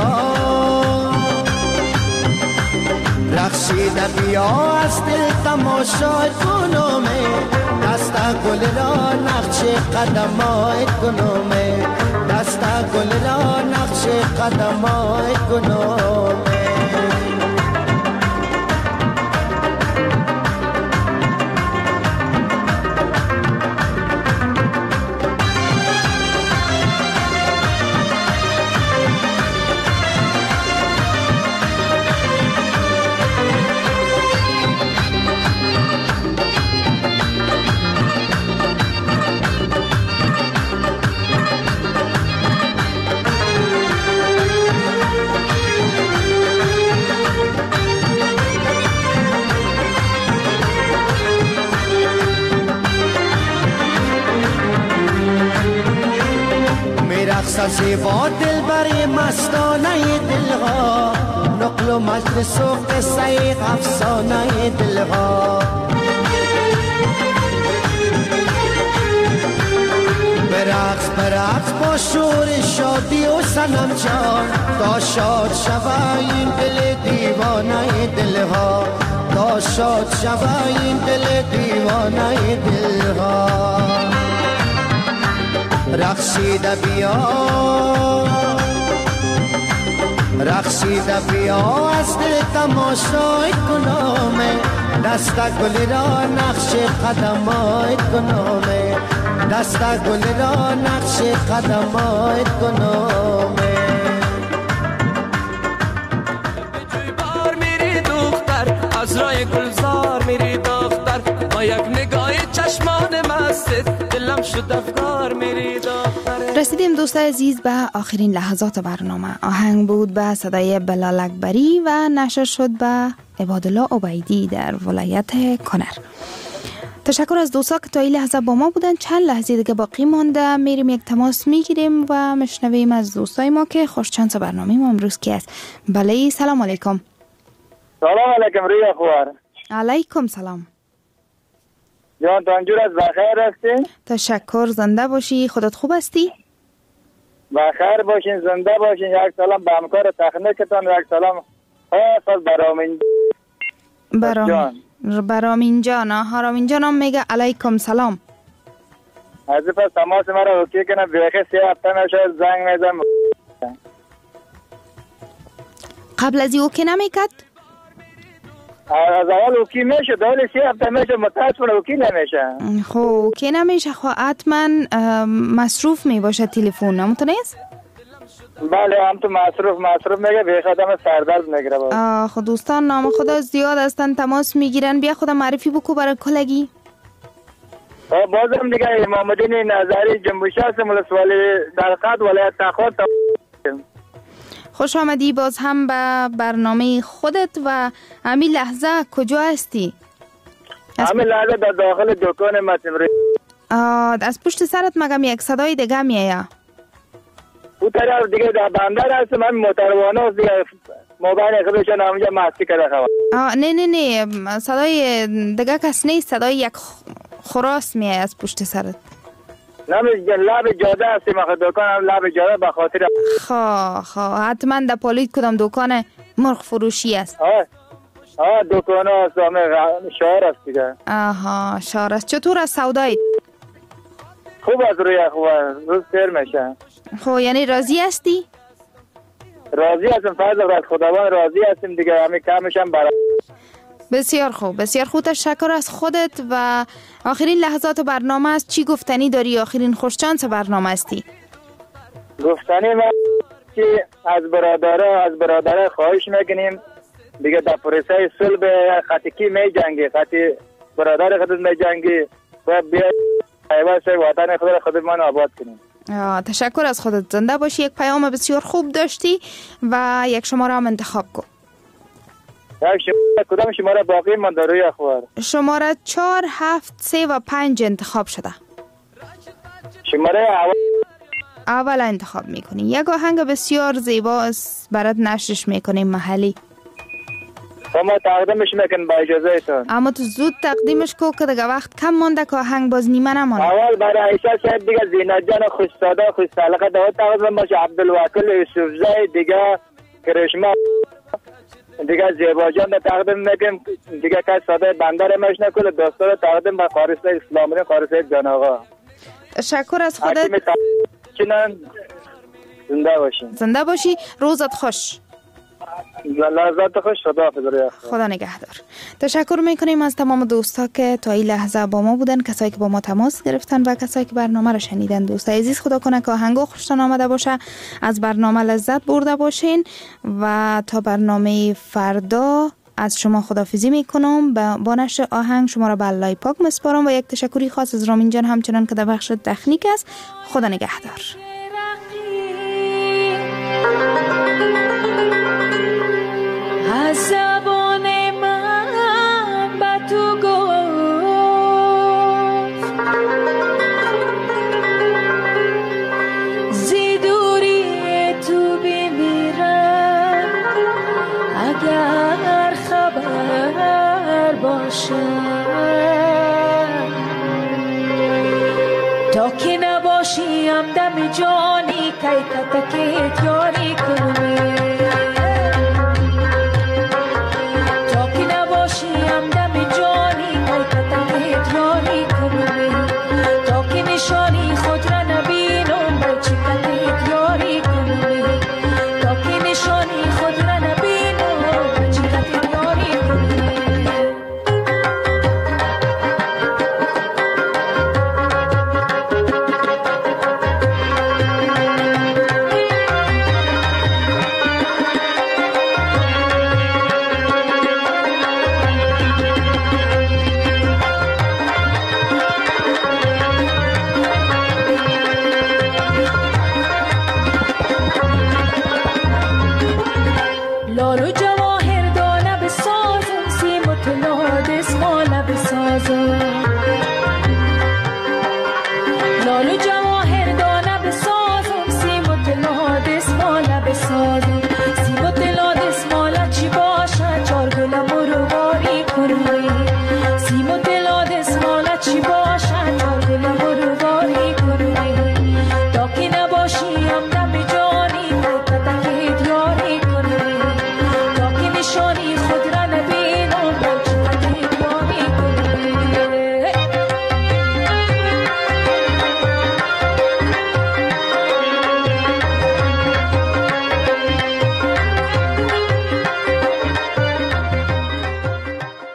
بیا از دل تماشای کنومه، دست گل را نقش قدمای کنومه، دست گل را نقش قدمای کنومه. زیبا دل بری مستانه دلها، نقل و مجلس و قصه افسانه دلها. برقص با شور شادی و سنم جان، تا شاد شوه این دل دیوانه دلها، تا شاد شوه این دل دیوانه دلها. رقصیده بیا از دل تماشای کنومه، دست گل را نقش قدمای کنومه، دست گل را نقش قدمای کنومه. جوی بار میری دختر، از رای گلزار میری دختر، با یک نگاه چشمان مستت دلم شد افکار میری دختر. رسیدیم دوستای عزیز به آخرین لحظات برنامه. آهنگ بود به صدای بلال اکبری و نشر شد به عبادالله عبیدی در ولایت کنر. تشکر از دوستا که تا این لحظه با ما بودن. چند لحظه دیگه باقی مانده، میریم یک تماس میگیریم و مشنویم از دوستای ما که خوشچانس برنامه ما امروز کی است. بله، سلام علیکم. سلام علیکم روی اخوار. علیکم سلام. جان تانجور از بخیر هستی؟ تشکر، زنده باشی. خودت خوب هستی؟ بخیر باشین، زنده باشین. یک سلام به همکار تکنیکتان، یک سلام خاص برامین جان. ها رامین جانم میگه علیکم سلام. از پس تماس مرا اوکی کنه بیخی 3 هفته میشه زنگ میزم. قبل از این اوکی نمیکد؟ از اول اوکی میشه دولی 3 هفته میشه متاسفانه اوکی نمیشه. خب اوکی نمیشه خب حتما مصروف میباشه تلفن نمونتو نیست؟ بله هم تو مصروف میگه بیخ آدم سردرد میگیره. خب دوستان نام خدا زیاد هستن تماس میگیرن بیا خدا معرفی بکو برای کلگی. بازم دیگه امام الدین نظری جنبوشی هستم ولسوالی درقد ولایت تخار. خوش آمدی باز هم به برنامه خودت و همین لحظه کجا هستی؟ همین لحظه در داخل دکان متمری. از پشت سرت مگم یک صدای دیگه میایه؟ او طرف دیگه در بندر هستم من موتروانه دیگه موبایل خودشان همونجا مستی کرده خواهد. نه صدای دیگه کس نیست صدای یک خراس میایه از پشت سرت. لب جاده هستیم اخواه دکان هم لب جاده بخاطر حتما در پالیت کدام دکان مرغ فروشی است. دکان هست شهر هست دیگه. شهر است. چطور از سودایت؟ خوب از روی خوب روز سر میشه. یعنی راضی هستی؟ راضی هستم فضل از خداوند راضی هستیم دیگه همین کمش هم برای. بسیار خوب تشکر از خودت و آخرین لحظات برنامه است. چی گفتنی داری؟ آخرین خوشچانس برنامه استی؟ گفتنی من که از برادره خواهش میکنیم دیگه در پروسه صلح خطکی می جنگی خطی برادر خودت می جنگی و بیا حیوانش وطن خودمان آباد کنیم. تشکر از خودت زنده باشی. یک پیام بسیار خوب داشتی و یک شماره هم انتخاب کن. کدام شماره باقی من در روی اخبار؟ شماره 4 7 3 و 5 انتخاب شده. شماره اول انتخاب میکنی. یک آهنگ بسیار زیبا است برات نشرش میکنیم محلی. ما تقدیمش میکنیم با اجازه ایتون. اما تو زود تقدیمش کو که دیگه وقت کم مونده که آهنگ باز نیمه نمانده. اول برای عیسی صاحب دیگه زینت جان خوش ساده خوش سلقه داود تقدیم باشه. عبدالوکیل یوسفزای دیگه کرشما دیگه زیبا جان تقدیم میکنیم دیگه که ساده بندر مشنه کل دوستان تقدیم با قارسته اسلامی قارسته جان آقا. تشکر از خودت. زنده باشی. روزت خوش. لحظات خوش. خدا نگهدار. تشکر میکنیم از تمام دوستا که تا این لحظه با ما بودن، کسایی که با ما تماس گرفتن و کسایی که برنامه رو شنیدن. دوستای عزیز خدا کنه که آهنگو خوشتون آمده باشه، از برنامه لذت برده باشین و تا برنامه فردا از شما خداحافظی میکنم. با نشر آهنگ شما را به الله پاک مسپارم و یک تشکری خاص از رامین جان همچنان که در بخش تکنیک است. خدا نگهدار. از زبان من با تو گفت زی دوری تو بمیرم اگر خبر باشه تا که نباشیم دم جانی که کتکت یاری کنه لالو جواهر دانه بسازم سیم و طلا دست ماله بسازم